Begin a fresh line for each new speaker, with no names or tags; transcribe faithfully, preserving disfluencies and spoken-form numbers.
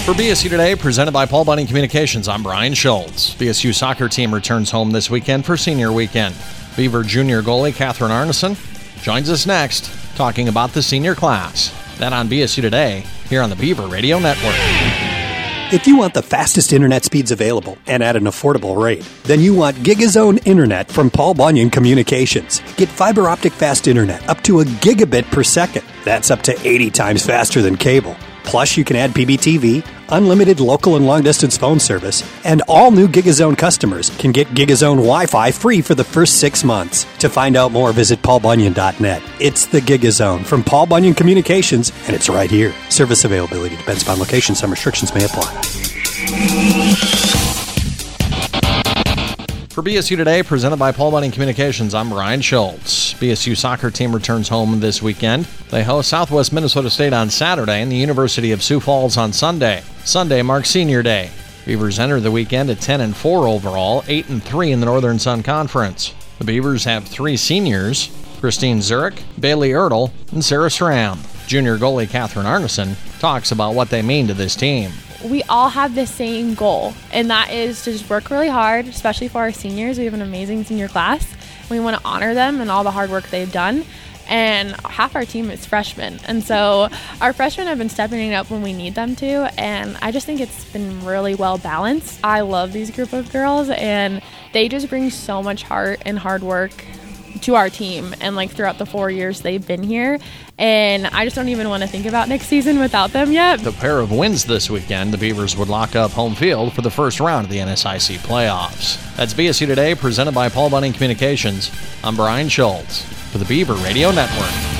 For B S U Today, presented by Paul Bunyan Communications, I'm Brian Schultz. B S U soccer team returns home this weekend for senior weekend. Beaver junior goalie Catherine Arneson joins us next, talking about the senior class. That on B S U Today, here on the Beaver Radio Network.
If you want the fastest internet speeds available and at an affordable rate, then you want GigaZone Internet from Paul Bunyan Communications. Get fiber optic fast internet up to a gigabit per second. That's up to eighty times faster than cable. Plus, you can add P B T V, unlimited local and long-distance phone service, and all new GigaZone customers can get GigaZone Wi-Fi free for the first six months. To find out more, visit paul bunyan dot net. It's the GigaZone from Paul Bunyan Communications, and it's right here. Service availability depends upon location. Some restrictions may apply.
For B S U Today, presented by Paul Bunyan Communications, I'm Brian Schultz. B S U soccer team returns home this weekend. They host Southwest Minnesota State on Saturday and the University of Sioux Falls on Sunday. Sunday marks Senior Day. Beavers enter the weekend at ten and four overall, eight and three in the Northern Sun Conference. The Beavers have three seniors: Christine Zurich, Bailey Ertl, and Sarah Schramm. Junior goalie Catherine Arneson talks about what they mean to this team.
We all have the same goal, and that is to just work really hard, especially for our seniors. We have an amazing senior class. We want to honor them and all the hard work they've done. And half our team is freshmen. And so our freshmen have been stepping up when we need them to. And I just think it's been really well balanced. I love these group of girls, and they just bring so much heart and hard work to our team, and like throughout the four years they've been here, and I just don't even want to think about next season without them yet.
The pair of wins this weekend, the Beavers would lock up home field for the first round of the N S I C playoffs. That's B S U Today, presented by Paul Bunyan Communications. I'm Brian Schultz for the Beaver Radio Network.